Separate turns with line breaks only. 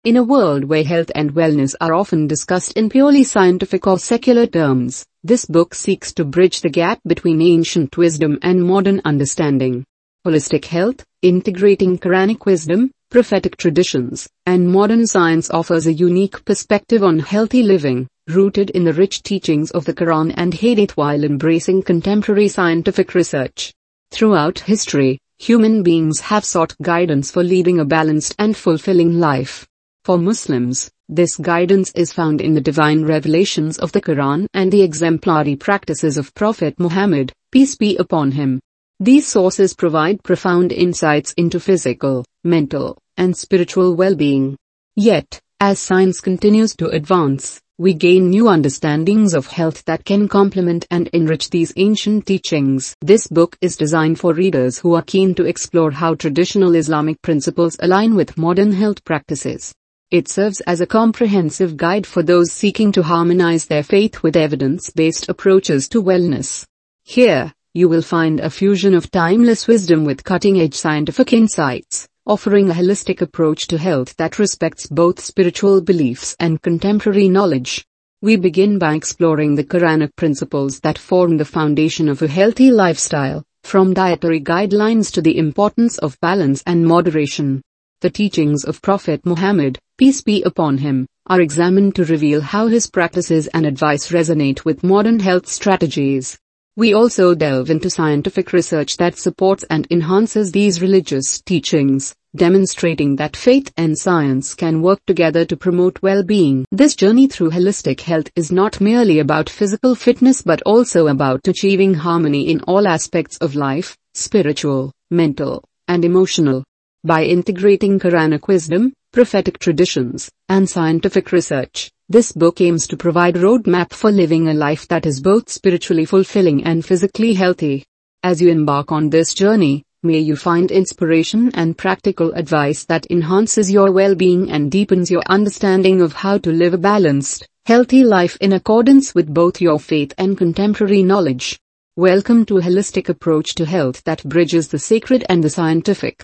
In a world where health and wellness are often discussed in purely scientific or secular terms, this book seeks to bridge the gap between ancient wisdom and modern understanding. Holistic Health, integrating Quranic wisdom, prophetic traditions, and modern science offers a unique perspective on healthy living, rooted in the rich teachings of the Quran and Hadith while embracing contemporary scientific research. Throughout history, human beings have sought guidance for leading a balanced and fulfilling life. For Muslims, this guidance is found in the divine revelations of the Quran and the exemplary practices of Prophet Muhammad, peace be upon him. These sources provide profound insights into physical, mental, and spiritual well-being. Yet, as science continues to advance, we gain new understandings of health that can complement and enrich these ancient teachings. This book is designed for readers who are keen to explore how traditional Islamic principles align with modern health practices. It serves as a comprehensive guide for those seeking to harmonize their faith with evidence-based approaches to wellness. Here, you will find a fusion of timeless wisdom with cutting-edge scientific insights, offering a holistic approach to health that respects both spiritual beliefs and contemporary knowledge. We begin by exploring the Quranic principles that form the foundation of a healthy lifestyle, from dietary guidelines to the importance of balance and moderation. The teachings of Prophet Muhammad, peace be upon him, are examined to reveal how his practices and advice resonate with modern health strategies. We also delve into scientific research that supports and enhances these religious teachings, demonstrating that faith and science can work together to promote well-being. This journey through holistic health is not merely about physical fitness but also about achieving harmony in all aspects of life, spiritual, mental, and emotional. By integrating Quranic wisdom, prophetic traditions, and scientific research, this book aims to provide a roadmap for living a life that is both spiritually fulfilling and physically healthy. As you embark on this journey, may you find inspiration and practical advice that enhances your well-being and deepens your understanding of how to live a balanced, healthy life in accordance with both your faith and contemporary knowledge. Welcome to a holistic approach to health that bridges the sacred and the scientific.